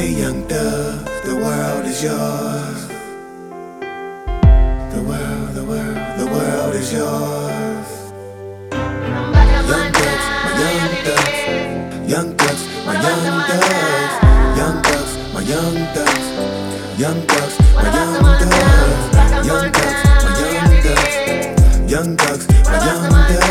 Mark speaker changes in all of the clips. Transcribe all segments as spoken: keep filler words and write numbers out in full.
Speaker 1: Hey young thug, the world is yours. The world, the world, the world is yours. Young thugs, my young thugs. Young thugs, my young thugs. Young thugs, my young thugs. Young thugs, my young thugs. Young thugs, my young thugs. Young thugs, my young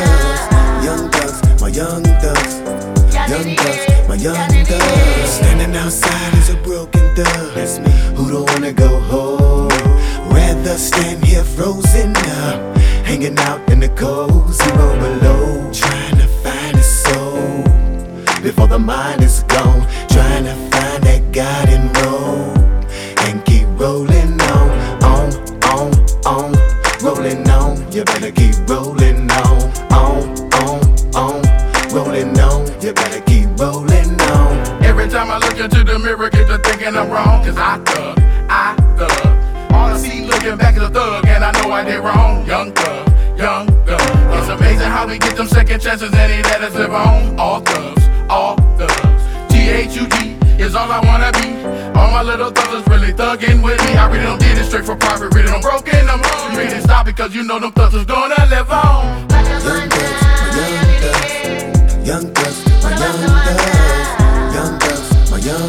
Speaker 1: thugs. Young thugs, my young thugs. Young thugs, my young thugs. Standing outside is a broken thug. That's me. Who don't wanna go home? Rather stand here frozen up, hanging out in the cold, zero below, trying to find a soul before the mind is gone. Trying to find that garden road and keep rolling on, on, on, on, rolling on. You better keep rolling on, on, on, on, rolling on. You better keep rolling on.
Speaker 2: Every time I look into the mirror, get to thinking I'm wrong. Cause I thug, I thug. All I see looking back is a thug, and I know I did wrong. Young thug, young thug. It's amazing how we get them second chances and he let us live on. All thugs, all thugs. T H U G is all I wanna be. All my little thugs is really thugging with me. I really don't did it straight for profit, really don't broken them home. You really stop because you know them thugs is gonna live on.
Speaker 1: Young thugs, my young thugs. Young thugs, my young thugs. Young thugs, my young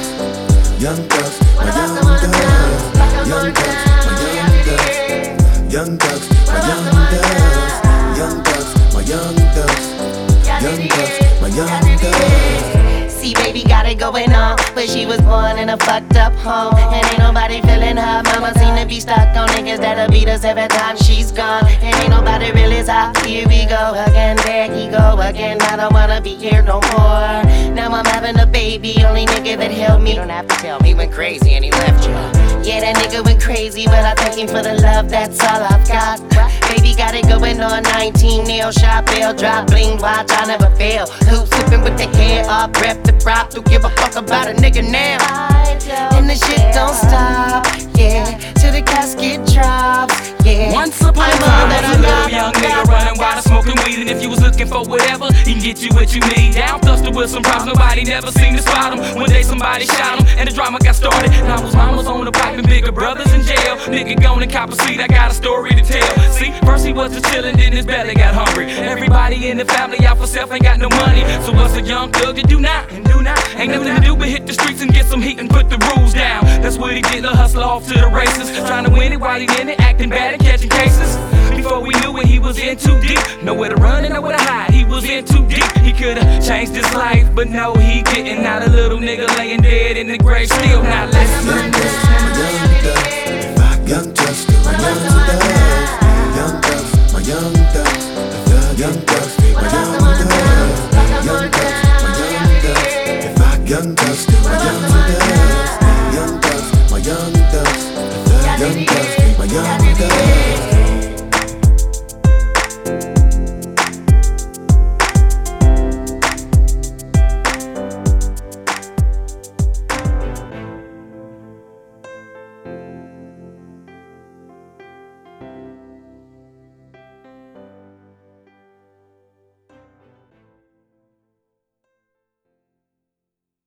Speaker 1: thugs. Young thugs, my young thugs. Young thugs, my young thugs. Young thugs, my young thugs. Young thugs, my young thugs. Young thugs, my young thugs.
Speaker 3: See, baby got it going on, but she was born in a fucked up home, and ain't nobody feeling her. Mama seem to be stuck on niggas that'll beat us every time she's gone, and ain't nobody really top. Here we go again, there he go again. I don't wanna be here no more. Now I'm having a baby, only nigga that held me. You don't have to tell me, went crazy and he left you. Yeah, that nigga went crazy, but I thank him for the love, that's all I've got. Baby got it going on, nineteen nail shop, bell drop, bling watch, I never fail. Who's slipping with the hair up, rep the prop, don't give a fuck about a nigga now. And the shit don't stop, yeah, till the casket drops, yeah.
Speaker 4: Once upon a time, I was a little young nigga running wild, smoking weed, and if you was looking for whatever, he can get you what you need. Down thusted with some problems, nobody never seen to spot him. One day somebody shot him, and the drama got started. Now his mom was on the pipe and bigger brothers in jail. Nigga gone and cop a seat, I got a story to tell. See, first he was just chillin', then his belly got hungry. Everybody in the family out for self ain't got no money. So what's a young thug to do now? And do now? Ain't nothing to do but hit the streets and get some heat and put the rules down. That's what he did, a hustle off to the races, trying to win it while he in it, acting bad and catching cases. Before we knew it, he was in too deep. Nowhere to run and nowhere to hide, he was in too deep. He could've changed his life, but no, he didn't. Not a little nigga laying dead in the grave, still not listening.
Speaker 1: Young thugs, my young thugs. Young thugs, my young thugs.